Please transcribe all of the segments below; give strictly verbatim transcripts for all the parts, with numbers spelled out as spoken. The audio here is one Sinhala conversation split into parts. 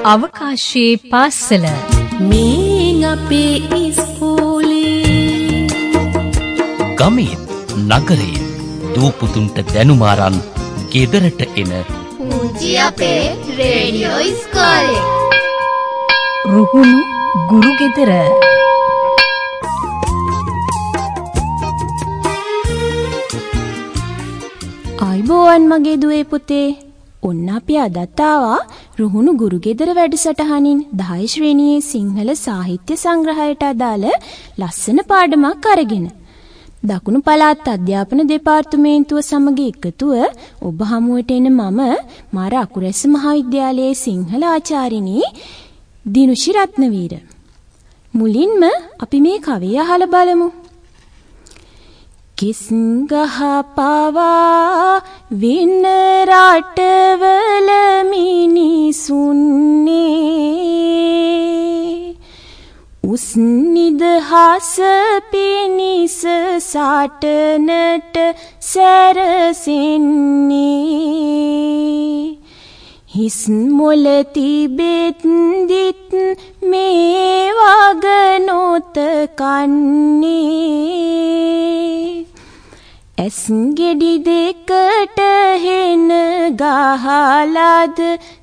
අවකාශයේ පාසල මේ අපේ ඉස්කෝලේ ගමේ නගරයේ දූපුතුන්ට දැනුමාරන් ගෙදරට එන පුංචි අපේ රේඩියෝ ඉස්කෝලේ රුහුණු ගුරු ගෙදර ආයිබෝවන් මගේ දුවේ පුතේ. ඔන්න අපි අදත් ආවා රුහුණු ගුරු ගෙදර වැඩසටහනින් දහය ශ්‍රේණියේ සිංහල සාහිත්‍ය සංග්‍රහයට අදාළ ලස්සන පාඩමක් අරගෙන. දකුණු පළාත් අධ්‍යාපන දෙපාර්තමේන්තුව සමග එකතුව ඔබ හමුවට එන මම මාර අකුරැස්ස මහාවිද්‍යාලයේ සිංහල ආචාර්යනී දිනුෂි රත්නවීර. මුලින්ම අපි මේ කවිය අහලා බලමු. කිස්ගහ පවා වින රටවල මිනිසුන්නේ උස් නිදහස පිණිස සටනට සැරසෙන්නේ හිස් මොල තිබෙත් දිත් මේ වගනොත කන්නේ ඇස් ගෙඩි දෙකට හෙන ගහලද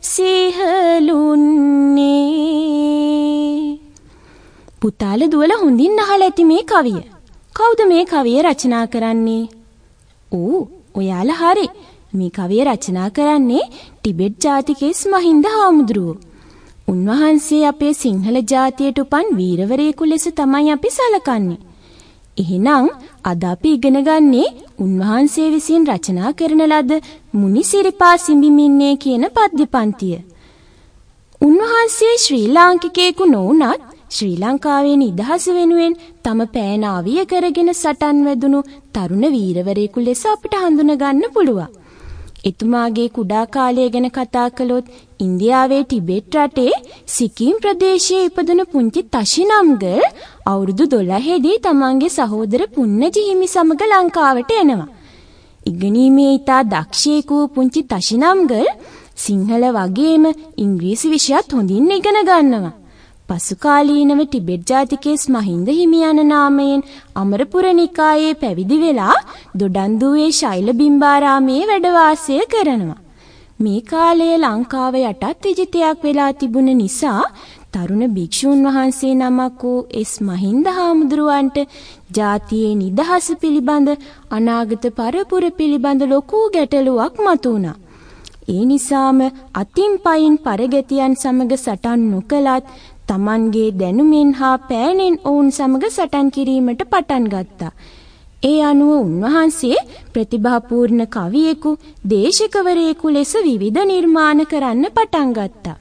සිහලුන්නේ. පුතාල දුවල හොඳින් අහලා ඇති මේ කවිය. කවුද මේ කවිය රචනා කරන්නේ? ඕ ඔයාලා හරි. මේ කවිය රචනා කරන්නේ ටිබෙට් ජාතිකයේ මහින්ද හාමුදුරුවෝ. උන්වහන්සේ අපේ සිංහල ජාතියට උපන් වීරවරයෙකු ලෙස තමයි අපි සැලකන්නේ. එහෙනම් අද අපි ඉගෙන ගන්නේ උන්වහන්සේ විසින් රචනා කරන ලද මුනිසිරිපා සිඹිමින්නේ කියන පද්‍ය පන්තිය. උන්වහන්සේ ශ්‍රී ලාංකිකයෙකු නොවුනත් ශ්‍රී ලංකාවේ නිදහස වෙනුවෙන් තම පෑන අවිය කරගෙන සටන් වැදුණු තරුණ වීරවරයෙකු ලෙස අපිට හඳුනා ගන්න පුළුවන්. එතුමාගේ කුඩා කාලය ගැන කතා කළොත් ඉන්දියාවේ ටිබෙට් රටේ සිකිම් ප්‍රදේශයේ ඉපදුණු පුංචි තෂිනම්ගල් අවුරුදු දොළහේදී තමන්ගේ සහෝදර පුන්නජි හිමි සමග ලංකාවට එනවා. ඉගෙනීමේ ඉතා දක්ෂයෙකු පුංචි තෂිනම්ගල් සිංහල වගේම ඉංග්‍රීසි විෂයත් හොඳින් ඉගෙන ගන්නවා. පසු කාලීනව ටිබෙට් ජාතිකයේ මහින්ද හිමි යන නාමයෙන් අමරපුර නිකායේ පැවිදි වෙලා දොඩන්දුවේ ශෛල බිම්බාරාමයේ වැඩ වාසය කරනවා. මේ කාලයේ ලංකාව යටත් විජිතයක් වෙලා තිබුණ නිසා තරුණ භික්ෂූන් වහන්සේ නමක් වූ එස් මහින්ද හාමුදුරුවන්ට ජාතියේ නිදහස පිළිබඳ අනාගත පරපුර පිළිබඳ ලොකු ගැටලුවක් මතුවුණා. ඒ නිසාම අතින් පයින් පරගැතියන් සමග සටන් නොකලත් තමන්ගේ දැනුමෙන් හා පෑනෙන් ඔවුන් සමග සටන් කිරීමට පටන් ගත්තා. ඒ අනුව උන්වහන්සේ ප්‍රතිභාපූර්ණ කවියෙකු, දේශකවරයෙකු ලෙස විවිධ නිර්මාණ කරන්න පටන් ගත්තා.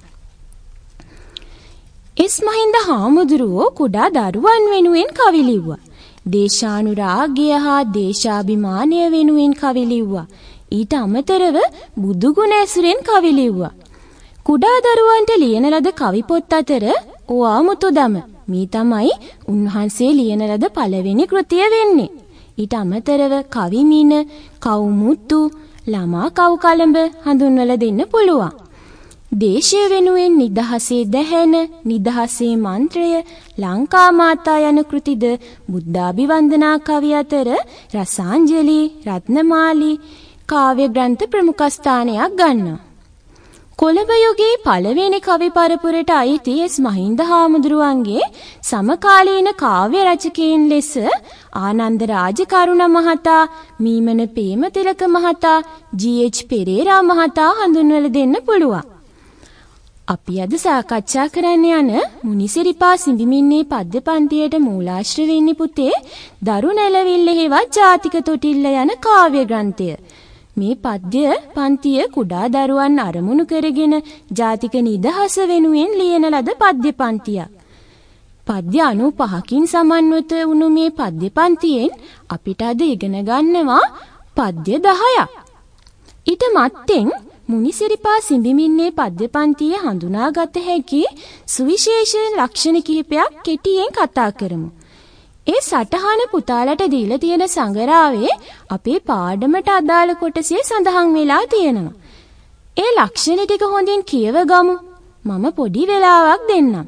එස් මහින්ද හාමුදුරුවෝ කුඩා දරුවන් වෙනුවෙන් කවි ලිව්වා. දේශානුරාගය හා දේශාභිමානය වෙනුවෙන් කවි ලිව්වා. ඊට අමතරව බුදුගුණ ඇසුරෙන් කවි ලිව්වා. කුඩා දරුවන්ට ලියන ලද කවි පොත් අතර ඕආමුතුදම මේ තමයි උන්වහන්සේ ලියන ලද පළවෙනි කෘතිය වෙන්නේ. ඊට අමතරව කවිමින, කවුමුතු, ළමා කව් කලඹ හඳුන්වලා දෙන්න පුළුවන්. දේශය වෙනුවෙන් නිදහසේ දැහැන, නිදහසේ මන්ත්‍රය, ලංකා මාතා යන කෘතිද බුද්ධාභිවන්දනා කවි අතර රසාංජලි, රත්නමාලි කාව්‍ය ග්‍රන්ථ ප්‍රමුඛ ස්ථානයක් ගන්නවා. කොළඹ යුගයේ පළවෙනි කවි පරපුරට අයිති එස් මහින්ද හාමුදුරුවන්ගේ සමකාලීන කාව්‍ය රචකයන් ලෙස ආනන්ද රාජකරුණ මහතා, මීමන ප්‍රේමතිලක මහතා, ජී එච් පෙරේරා මහතා හඳුන්වලා දෙන්න පුළුවන්. අපි අද සාකච්ඡා කරන්න යන මුනිසිරිපා සිඹිමින්නේ පද්‍ය පන්තියට මූලාශ්‍ර වෙන්නේ පුතේ දරු නැලවිල්ල හේවත් ජාතික තොටිල්ල යන කාව්‍ය ග්‍රන්ථය. මේ පද්‍ය පන්තිය කුඩා දරුවන් අරමුණු කරගෙන ජාතික නිදහස වෙනුවෙන් ලියන ලද පද්‍ය පන්තියක්. පද්‍ය අනූපහකින් සමන්විත වුණු මේ පද්‍ය පන්තියෙන් අපිට අද ඉගෙන ගන්නවා පද්‍ය දහයක්. ඊට මත්තෙන් මුනිසිරිපා සිඹිමින්නේ පද්‍ය පන්තියේ හඳුනාගත හැකි සුවිශේෂ ලක්ෂණ කිහිපයක් කෙටියෙන් කතා කරමු. ඒ සටහන පුතාලට දීලා තියෙන සංගරාවේ අපේ පාඩමට අදාළ කොටසේ සඳහන් වෙලා තියෙනවා. ඒ ලක්ෂණ ටික හොඳින් කියව ගමු. මම පොඩි වෙලාවක් දෙන්නම්.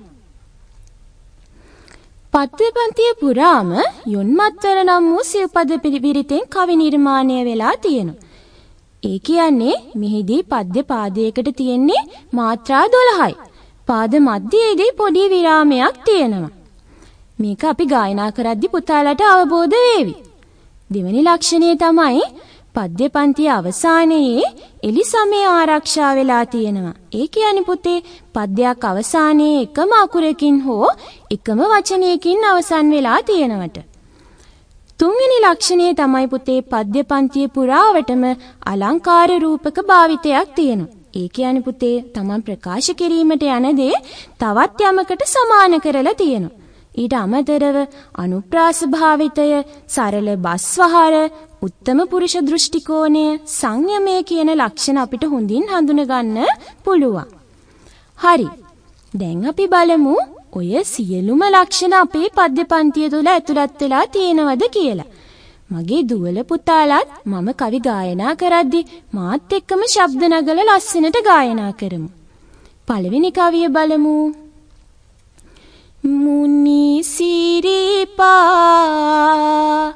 පද්‍ය පන්තිය පුරාම යොන්මත්වර නම් වූ සිව්පද පිරිතෙන් කවි නිර්මාණය වෙලා තියෙනවා. ඒ කියන්නේ මෙහිදී පද්‍ය පාදයකට තියෙන්නේ මාත්‍රා දොළහයි. පාද මැදයේදී පොඩි විරාමයක් තියෙනවා. මේක අපි ගායනා කරද්දී පුතාලට අවබෝධ වේවි. දෙවෙනි ලක්ෂණය තමයි පද්‍ය පන්තිය අවසානයේ එලි සමය ආරක්ෂා වෙලා තියෙනවා. ඒ කියන්නේ පුතේ පද්‍යයක් අවසානයේ එකම අකුරකින් හෝ එකම වචනයකින් අවසන් වෙලා තියෙනවට. තුන්වෙනි ලක්ෂණය තමයි පුතේ පද්‍ය පන්තිය පුරාවටම අලංකාර රූපක භාවිතයක් තියෙනවා. ඒ කියන්නේ පුතේ තමන් ප්‍රකාශ කිරීමට යන දේ තවත් යමකට සමාන කරලා තියෙනවා. ඊට අමතරව අනුප්‍රාස භාවිතය, සරල බස්වහර, උත්තම පුරුෂ දෘෂ්ටි කෝණය, සංයමය කියන ලක්ෂණ අපිට හොඳින් හඳුන ගන්න පුළුවන්. හරි. දැන් අපි බලමු ඔය සියලුම ලක්ෂණ අපේ පද්‍ය පන්තිය තුළ ඇතුළත් වෙලා තියෙනවද කියලා. මගේ දුවල පුතාලත් මම කවි ගායනා කරද්දී මාත් එක්කම ශබ්ද නගලා ලස්සනට ගායනා කරමු. පළවෙනි කවිය බලමු. මුනි සිරිපා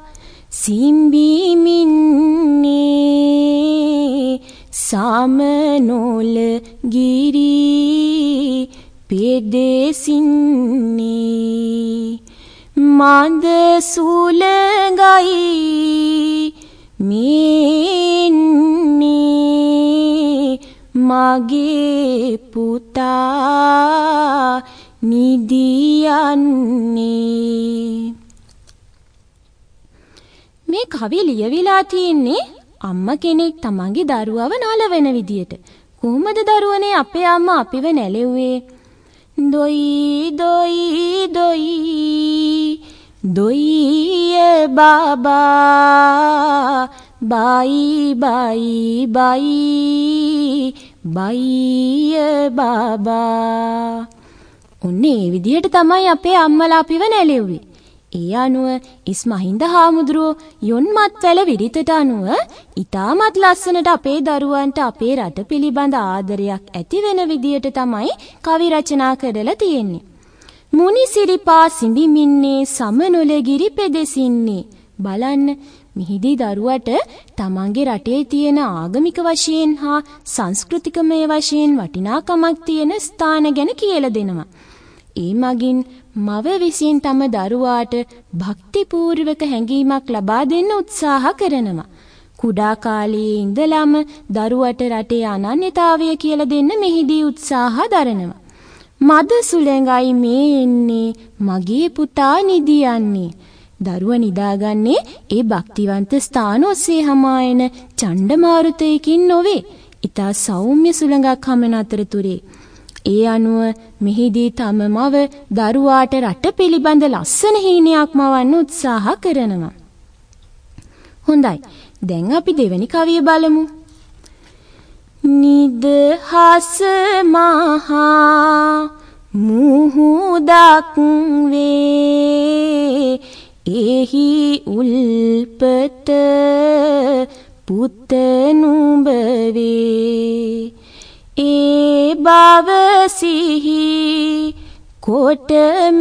සිම්බිමින්නේ සාමනොල ගිරි පෙදෙසින්නේ මන්ද සුලඟයි මින්නේ මගේ පුතා නිදියන්නේ. මේ කවි ලියවිලා තියෙන්නේ අම්මා කෙනෙක් තමන්ගේ දරුවව නලවන විදියට. කොහොමද දරුවනේ අපේ අම්මා අපිව නැලෙව්වේ? දොයි දොයි දොයි දොයි බබා බයි බයි බයි බයි බබා. ඔන්නේ ඒ විදිහට තමයි අපේ අම්මලා අපිව නැලෙව්වේ. ඒ අනුව ඉස් මහින්ද හාමුදුරුවෝ යොන්මත්වැල විරිතට අනුව ඉතාමත් ලස්සනට අපේ දරුවන්ට අපේ රට පිළිබඳ ආදරයක් ඇති වෙන විදියට තමයි කවි රචනා කරලා තියෙන්නේ. මුනි සිරිපා සිඹිමින්නේ සමනොල ගිරි පෙදෙසින්නේ. බලන්න මිහිදී දරුවට තමන්ගේ රටේ තියෙන ආගමික වශයෙන් හා සංස්කෘතිකමය වශයෙන් වටිනාකමක් තියෙන ස්ථාන ගැන කියලා දෙනවා. ඒ මගින් මව විසින් තම දරුවාට භක්තිපූර්වක හැඟීමක් ලබා දෙන්න උත්සාහ කරනවා. කුඩා කාලයේ ඉඳලම දරුවට රටේ අනන්‍යතාවය කියලා දෙන්න මෙහිදී උත්සාහ දරනවා. මද සුලඟයි මේ එන්නේ මගේ පුතා නිදියන්නේ. දරුවා නිදාගන්නේ ඒ භක්තිවන්ත ස්ථාන ඔස්සේ හමායන චණ්ඩමාරුතයකින් නොවේ. ඊතා සෞම්‍ය සුලඟක් හමන අතරතුරේ. ඒ අනුව මෙහිදී තම මව දරුවාට රට පිළිබඳ ලස්සන හීනයක් මවන්න උත්සාහ කරනවා. හොඳයි. දැන් අපි දෙවෙනි කවිය බලමු. නිදහස මහා මුහුදක් වේ එහි උල්පත පුත නුඹ වේ. ඒ බව සිහි කොට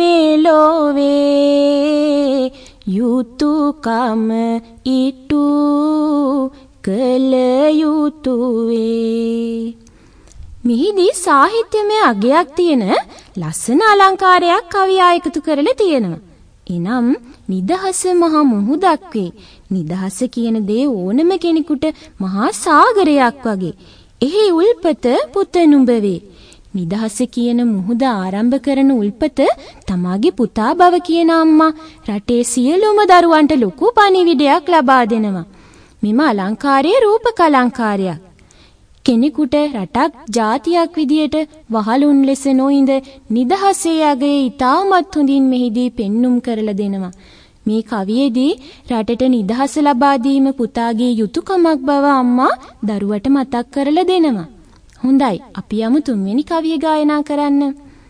මෙලොවේ යුතුයකම ඉටු කළ යුතුයේ. මෙහිදී සාහිත්‍යමය අගයක් තියෙන ලස්සන අලංකාරයක් කවියා එකතු කරලා තියෙනවා. එනම් නිදහස මහා මුහුදක් වේ. නිදහස කියන දේ ඕනම කෙනෙකුට මහා සාගරයක් වගේ. එහි උල්පත පුත නුඹ වේ. නිදහස කියන මුහුද ආරම්භ කරන උල්පත තමාගේ පුතා බව කියන අම්මා රටේ සියලුම දරුවන්ට ලොකු පණිවිඩයක් ලබා දෙනවා. මෙම අලංකාරය රූපක අලංකාරයක්. කෙනෙකුට රටක් ජාතියක් විදියට වහලුන් ලෙස නොඉඳ නිදහසේ අගය ඉතාමත් හොඳින් මෙහිදී පෙන්눔 කරලා දෙනවා. මේ කවියේදී රටට නිදහස ලබා දීම පුතාගේ යුතුයකමක් බව අම්මා දරුවට මතක් කරලා දෙනවා. හොඳයි, අපි යමු තුන්වෙනි කවිය ගායනා කරන්න.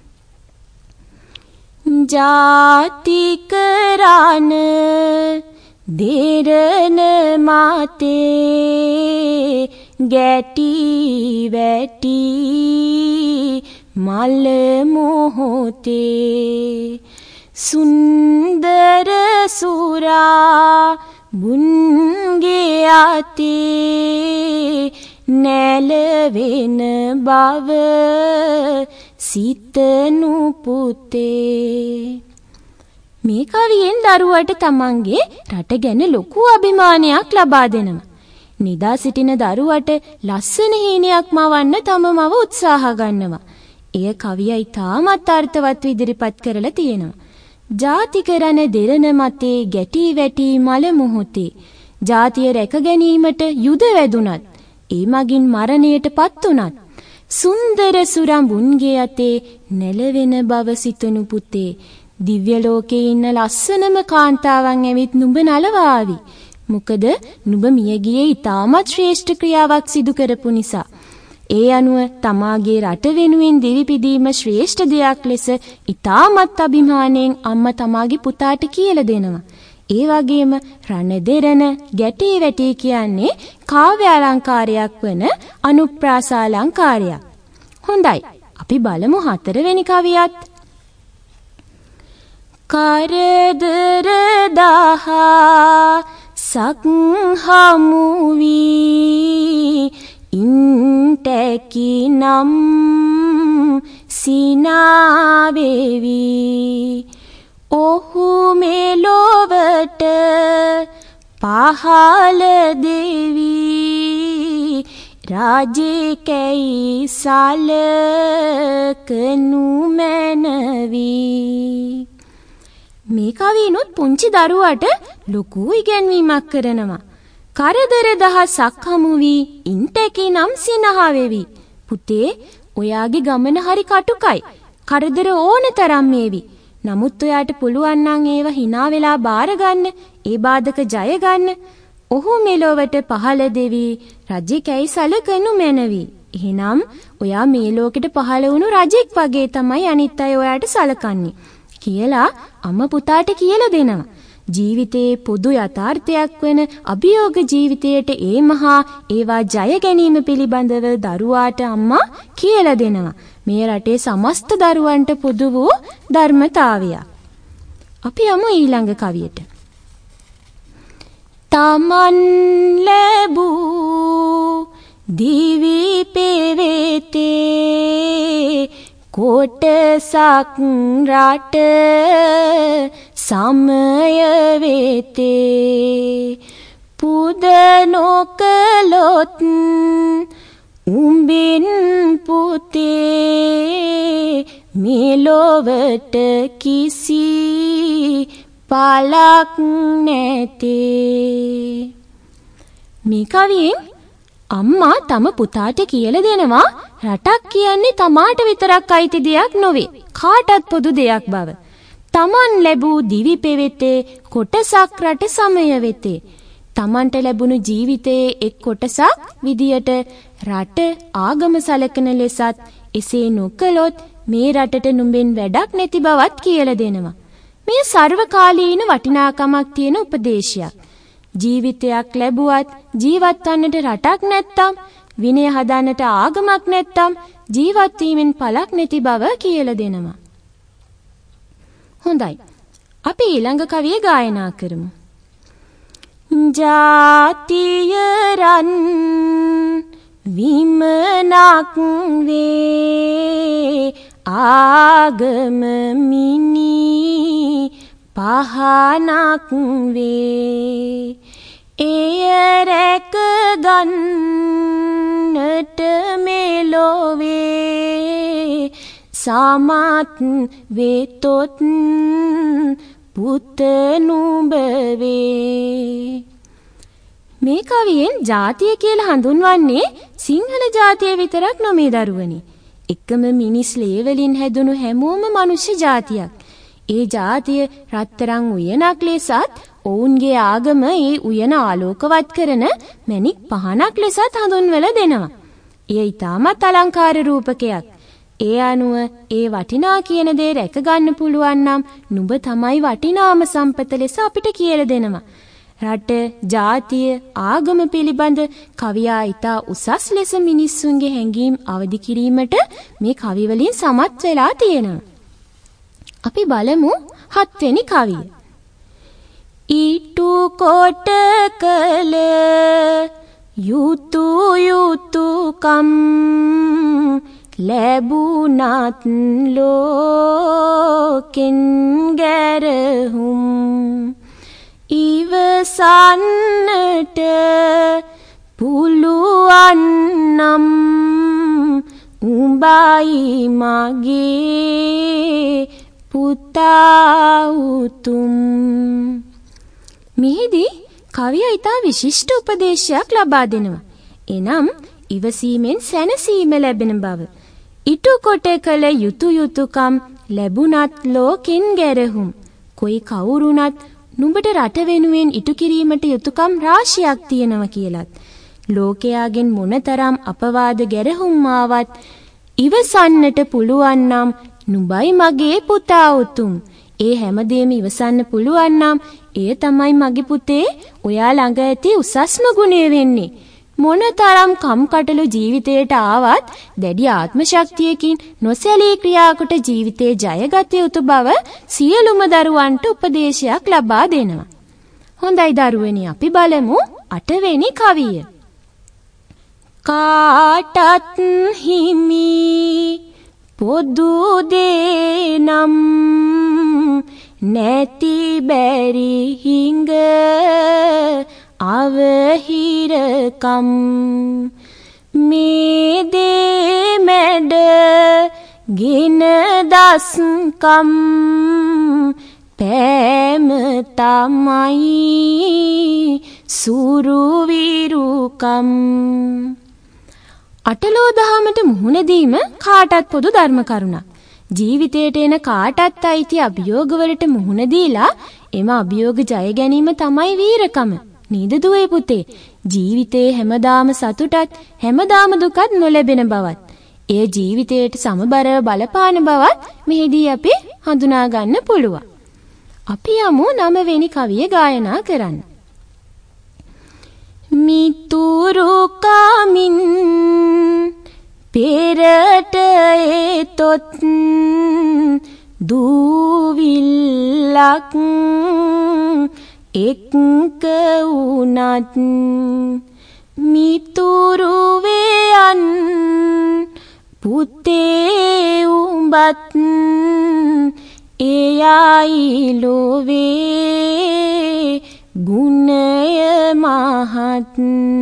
ජාතික රාන දේරන මාතේ ගැටි වැටි මල මොහොතේ සුන්දර සුරා බුන්ගේ අතේ නැලවෙන බව සිතනු පුතේ. මේ කවියෙන් දරුවට තමන්ගේ රට ගැන ලොකු අභිමානයක් ලබා දෙනවා. නිදා සිටින දරුවට ලස්සන හීනයක් මවන්න තම මව උත්සාහ ගන්නවා. එය කවියයි තාමත් අර්ථවත් ඉදිරිපත් කරලා තියෙනවා. ජාති කරන දෙරණ මතේ ගැටි වැටි මල මොහොතේ ජාතිය රැක ගැනීමට යුද වැදුනත් ඒ මගින් මරණයට පත් උනත් සුන්දර සුරඹුන්ගේ අතේ නැලවෙන බව සිතනු පුතේ. දිව්‍ය ලෝකේ ඉන්න ලස්සනම කාන්තාවන් ඇවිත් නුඹ නලවාවි. මොකද නුඹ මිය ගියේ ඊටමත් ශ්‍රේෂ්ඨ ක්‍රියාවක් සිදු කරපු නිසා. ඒ අනුව තමාගේ රට වෙනුවෙන් දිවිපිදීම ශ්‍රේෂ්ඨ දෙයක් ලෙස ඊටමත් අභිමාණයෙන් අම්මා තමාගේ පුතාට කියලා දෙනවා. ඒ වගේම රණ දෙරණ ගැටි වැටි කියන්නේ කාව්‍ය අලංකාරයක් වන අනුප්‍රාස අලංකාරයක්. හොඳයි. අපි බලමු හතරවෙනි කවියත්. කරදර දහා සක් හමු වී ඉන්ටැකි නම් සිනාවෙවි ඔහු මෙලොවට පහළ දෙවි රාජේ කැයි සලකනු මැනවි. මේ කවියනොත් පුංචි දරුවට ලොකු ඉගැන්වීමක් කරනවා. කරදර දහසක් හමු වී ඉන්ටැකි නම් සිනහවෙවි. පුතේ, ඔයාගේ ගමන හරි කටුකයි. කරදර ඕන තරම් මේවි. නමුත් ඔයාට පුළුවන් නම් ඒව hina වෙලා බාර ගන්න, ඒ බාධක ජය ගන්න. ඔහු මෙලොවට පහළ දෙවි රජෙක් ඇයි සලකනු මැනවි. එහෙනම් ඔයා මේ ලෝකෙට පහළ වුණු රජෙක් වගේ තමයි අනිත් අය ඔයාට සලකන්නේ කියලා අම්මා පුතාට කියලා දෙනවා. ජීවිතයේ පොදු යථාර්ථයක් වෙන අභියෝග ජීවිතයට ඒ මහා ඒවා ජය ගැනීම පිළිබඳව දරුවාට අම්මා කියලා දෙනවා. මේ රටේ සමස්ත දරුවන්ට පොදු වූ ධර්මතාවයක්. අපි යමු ඊළඟ කවියට. තමන් ලැබූ දිවි පෙවෙතේ කොටසක් රට සමය වෙතේ පුද නොකලොත් උඹින් පුතේ මෙලොවට කිසි පලක් නැතේ. මේ කවියෙන් අම්මා තම පුතාට කියලා දෙනවා රටක් කියන්නේ තමාට විතරක් අයිති දෙයක් නොවේ, කාටත් පොදු දෙයක් බව. තමන් ලැබූ දිවි පෙවෙතේ කොටසක් රට සමය වෙතේ. තමන්ට ලැබුණු ජීවිතයේ එක් කොටසක් විදියට රට ආගම සලකන ලෙසත් එසේ නොකළොත් මේ රටට නුඹෙන් වැඩක් නැති බවත් කියලා දෙනවා. මේ සර්වකාලීන වටිනාකමක් තියෙන උපදේශයක්. ජීවිතයක් ලැබුවත් ජීවත් වන්නට රටක් නැත්තම්, විනය හදන්නට ආගමක් නැත්තම් ජීවත් වීමෙන් පළක් නැති බව කියලා දෙනවා. හොඳයි. අපි ඊළඟ කවිය ගායනා කරමු. ජාතිය රන් විමනක් වේ ආගම මිනි පහනක් වේ එය රැක ගන්නට මෙලොවේ සමත් වෙතොත් පුත නුඹ වේ. මේ කවියෙන් ජාතිය කියලා හඳුන්වන්නේ සිංහල ජාතිය විතරක් නොමේ දරුවනි. එකම මිනිස් ලේ වලින් හැදුණු හැමෝම මනුෂ්‍ය ජාතියක්. ඒ ජාතිය රත්තරන් උයනක් ලෙසත් ඔවුන්ගේ ආගම ඒ උයන ආලෝකවත් කරන මණික් පහනක් ලෙසත් හඳුන්වලා දෙනවා. එය ඊටමත් අලංකාර රූපකයක්. ඒ අනුව ඒ වටිනා කියන දේ රැක ගන්න පුළුවන් නම් නුඹ තමයි වටිනාම සම්පත ලෙස අපිට කියලා දෙනවා. රට, ජාතිය, ආගම පිළිබඳ කවියා ඊතා උසස් ලෙස මිනිස්සුන්ගේ හැඟීම් අවදි කිරීමට මේ කවි වලින් සමත් වෙලා තියෙනවා. අපි බලමු හත්වෙනි කවිය. ඊටු කොට කල යුතු යුතුකම් ලැබුණත් ලෝකෙන් ගැරහුම් ඉවසන්නට පුළුවන් නම් උඹයි මගේ පුතා උතුම්. මෙහිදී කවියා ඊට විශිෂ්ට උපදේශයක් ලබා දෙනවා. එනම් ඉවසීමෙන් සැනසීම ලැබෙන බව. ඊටු කොට කළ යුතු යුතුකම් ලැබුණත් ලෝකෙන් ගැරහුම්. කොයි කවුරුණත් නුඹට රට වෙනුවෙන් ඉටු කිරීමට යුතුකම් රාශියක් තියෙනවා කියලත්. ලෝකයාගෙන් මොනතරම් අපවාද ගැරහුම් ආවත් ඉවසන්නට පුළුවන් නම් නුඹයි මගේ පුතා උතුම්. ඒ හැමදේම ඉවසන්න පුළුවන් නම් ඒ තමයි මගේ පුතේ ඔයා ළඟ ඇති උසස්ම ගුණය වෙන්නේ. මොනතරම් කම්කටොළු ජීවිතයට ආවත් දැඩි ආත්ම ශක්තියකින් නොසැලී ක්‍රියාකොට ජීවිතේ ජයගත යුතු බව සියලුම දරුවන්ට උපදේශයක් ලබා දෙනවා. හොඳයි දරුවනි, අපි බලමු අටවෙනි කවිය. කාටත් හිමි පොදු දේනම් නැති බැරි හිඟ අවහිරකම් මේ දේ මැඩ ගෙන දස්කම් පෑම තමයි සුරුවිරුකම්. අටලෝ දහමට මුහුණ දීම කාටත් පොදු ධර්ම කරුණක්. ජීවිතයට එන කාටත් අයිති අභියෝගවලට මුහුණ දීලා එම අභියෝග ජය ගැනීම තමයි වීරකම. නේද දුවේ පුතේ? ජීවිතේ හැමදාම සතුටත් හැමදාම දුකත් නොලැබෙන බවත්, ඒ ජීවිතයට සමබරව බලපාන බවත් මෙහිදී අපි හඳුනා ගන්න පුළුවන්. අපි යමු නවවෙනි කවිය ගායනා කරන්න. මිතුරු කමින් පෙරට එතොත් දූවිල්ලක් එක්ක වුණත් මිතුරු වේයන් පුතේ උඹත් එයයි ලෝවේ ගුණය මහත්.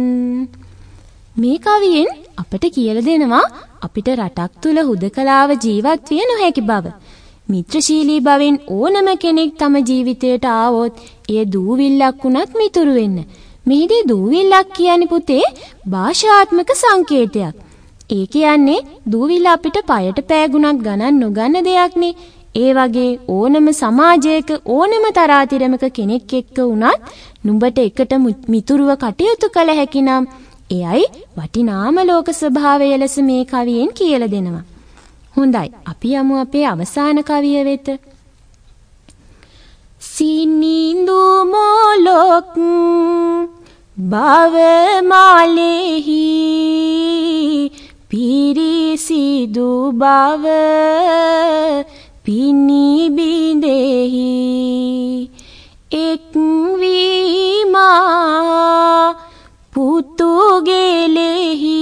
මේ කවියෙන් අපට කියලා දෙනවා අපිට රටක් තුල හුදකලාව ජීවත් විය නොහැකි බව. මිත්‍රශීලී බවෙන් ඕනම කෙනෙක් තම ජීවිතයට ආවොත් ඒ දූවිල්ලක් වුණත් මිතුරු වෙන්න. මෙහිදී දූවිල්ලක් කියන්නේ පුතේ භාෂාත්මක සංකේතයක්. ඒ කියන්නේ දූවිල්ල අපිට පයට පෑගුණත් ගණන් නොගන්න දෙයක්නේ. ඒ වගේ ඕනම සමාජයක ඕනම තරාතිරමක කෙනෙක් එක්ක වුණත් නුඹට එකට මිතුරුව කටයුතු කළ හැකි නම් එයයි වටිනාම ලෝක ස්වභාවය ලෙස මේ කවියෙන් කියලා දෙනවා. හොඳයි, අපි යමු අපේ අවසාන කවිය වෙත. සිනිඳු මොලොක් භව මාලෙහි පිරිසිදු බව පිනි බිඳෙහි එක් වීමා පුතුගෙලෙහි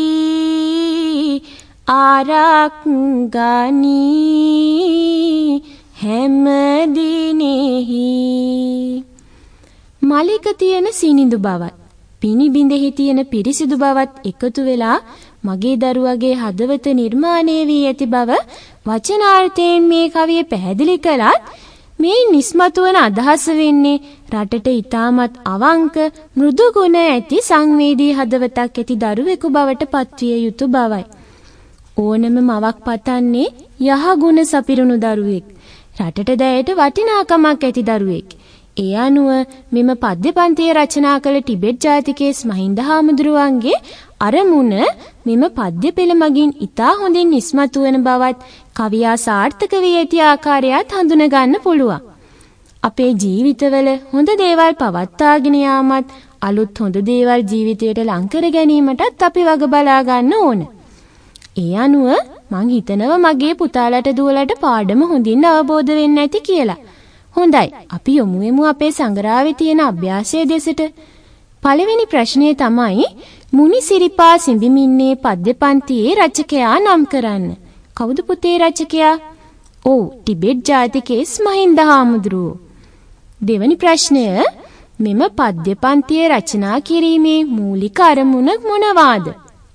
ආරක් ගනී හැම දිනෙහි. මලක තියෙන සිනිඳු බවත් පිනි බිඳෙහි තියෙන පිරිසිදු බවත් එකතු වෙලා මගේ දරුවගේ හදවත නිර්මාණය වී ඇති බව වචනාර්ථයෙන් මේ කවිය පැහැදිලි කළත් මේ නිස්මතු වන අදහස වෙන්නේ රටට ඊටමත් අවංක මෘදු ගුණ ඇති සංවේදී හදවතක් ඇති දරුවෙකු බවට පත්විය යුතු බවයි. ඕනම මවක් පතන්නේ යහ ගුණ සපිරුණු දරුවෙක්, රටට දැයට වටිනාකමක් ඇති දරුවෙක්. ඒ අනුව මෙම පද්‍ය පන්තිය රචනා කළ ටිබෙට් ජාතිකේස් මහින්ද හාමුදුරුවන්ගේ අරමුණ මෙම පද්‍ය පෙළ මගින් ඉතා හොඳින් ඉස්මතු වන බවත් කවියා සාර්ථක වී ඇති ආකාරයත් හඳුනා ගන්න පුළුවන්. අපේ ජීවිතවල හොඳ දේවල් පවත්වාගෙන යාමත් අලුත් හොඳ දේවල් ජීවිතයට ලං කර ගැනීමටත් අපි වග බලා ගන්න ඕන. ඒ අනුව මං හිතනවා මගේ පුතාලට දුවලට පාඩම හොඳින් අවබෝධ වෙන්න ඇති කියලා. හොඳයි. අපි යමු එමු අපේ සංග්‍රහයේ තියෙන අභ්‍යාසය දෙසට. පළවෙනි ප්‍රශ්නය තමයි මුනි සිරිපා සිඹිමින්නේ පද්‍ය පන්තියේ රචකයා නම් කරන්න. කවුද පුතේ රචකයා? ඔව්, ටිබෙට් ජාතිකයේ මහින්ද හාමුදුරුවෝ. දෙවැනි ප්‍රශ්නය මෙම පද්‍ය පන්තිය රචනා කිරීමේ මූලික අරමුණ මොනවාද?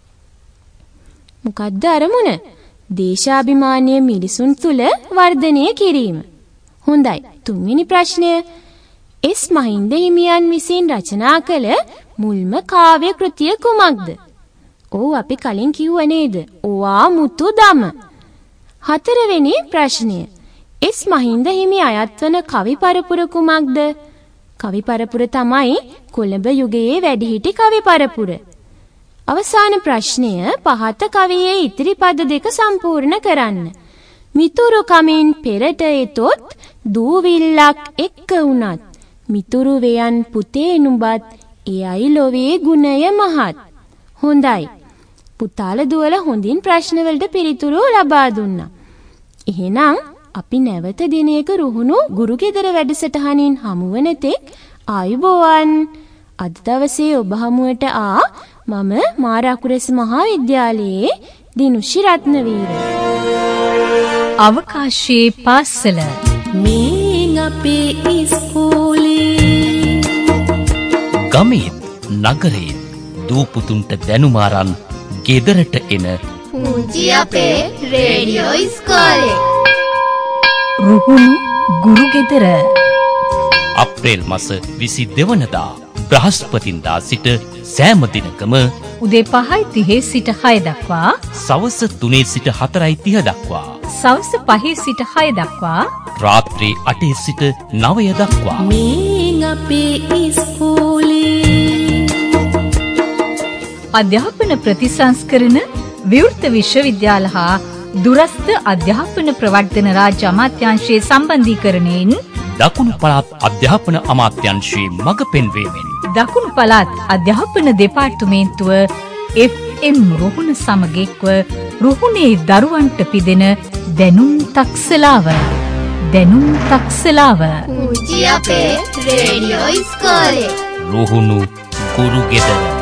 මොකද්ද අරමුණ? දේශාභිමානීය මිනිසුන් තුල වර්ධනය කිරීම. හොඳයි. තුන්වෙනි ප්‍රශ්නය එස් මහින්ද හිමියන් විසින් රචනා කළ මුල්ම කාව්‍ය කෘතිය කුමක්ද? ඔව්, අපි කලින් කිව්ව නේද? ඕවා මුතු දම. හතරවෙනි ප්‍රශ්නය එස් මහින්ද හිමි අයත්වන කවි පරපුර කුමක්ද? කවි පරපුර තමයි කොළඹ යුගයේ වැඩිහිටි කවි පරපුර. අවසාන ප්‍රශ්නය පහත කවියේ ඉතිරි පද දෙක සම්පූර්ණ කරන්න. මිතුරු කමින් පෙරට එතොත් දූවිල්ලක් එක්ක වුණත් මිතුරු වේයන් පුතේ නුඹත් එයයි ලොවේ ගුණය මහත්. හොඳයි. පුතාල දුවල හොඳින් ප්‍රශ්න වලට පිළිතුරු ලබා දුන්නා. එහෙනම් අපි නැවත දිනයක රුහුණු ගුරු ගෙදර වැඩසටහනින් හමු වන තෙක් ආයුබෝවන්. අද දවසේ ඔබ හමුවට ආ මම මාරාකුරැස මහා විද්‍යාලයේ දිනුෂි රත්නවීර. අවකාශයේ පාසල මේ අපේ ඉස්කෝලේ ගමේත් නගරේත් දූපුතුන්ට දැනුම අරන් ගෙදරට එන පුංචි අපේ රේඩියෝ ඉස්කෝලේ. රුහුණු ගුරු ගෙදර අප්‍රේල් මාස විසි දෙවනදා බ්‍රහස්පතින්දා සිට සෑම දිනකම උදේ පහයි තිහේ සිට හය දක්වා, සවස තුනේ සිට හතරයි තිහ දක්වා, සවස පහේ සිට හය දක්වා, රාත්‍රී අටේ සිට නවය දක්වා මේ අපේ ඉස්කෝලේ අධ්‍යාපන ප්‍රතිසංස්කරණ විවෘත විශ්වවිද්‍යාල හා දුරස්ථ අධ්‍යාපන ප්‍රවර්ධන රාජ්‍ය අමාත්‍යාංශයේ සම්බන්ධීකරණයෙන් දකුණු පළාත් අධ්‍යාපන අමාත්‍යාංශයේ මඟ පෙන්වීමෙන් දකුණු පළාත් අධ්‍යාපන දෙපාර්තමේන්තුව එෆ් එම් රුහුණ සමග එක්ව රුහුණේ දරුවන්ට පිදෙන දැනුම් තක්සලාව දැනුම් තක්සලාව පුංචි අපේ රේඩියෝ ඉස්කෝලේ. රුහුණු ගුරු ගෙදර.